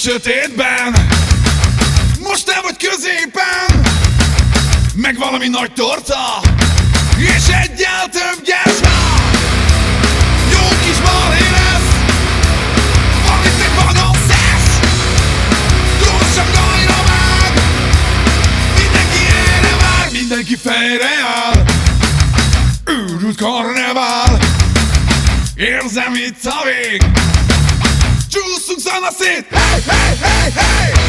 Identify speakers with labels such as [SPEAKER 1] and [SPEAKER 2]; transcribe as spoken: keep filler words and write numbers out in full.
[SPEAKER 1] sötétben, most te vagy középen, meg valami nagy torta, és egyel több gyersa. Jó kis balhé lesz, amit egy vadon szesz, gyorsan gajra vág, mindenki erre vár, mindenki fejre áll. Őrült karnevál, érzem itt a vég, csúszunk szana szét, hey, hey, hey, hey!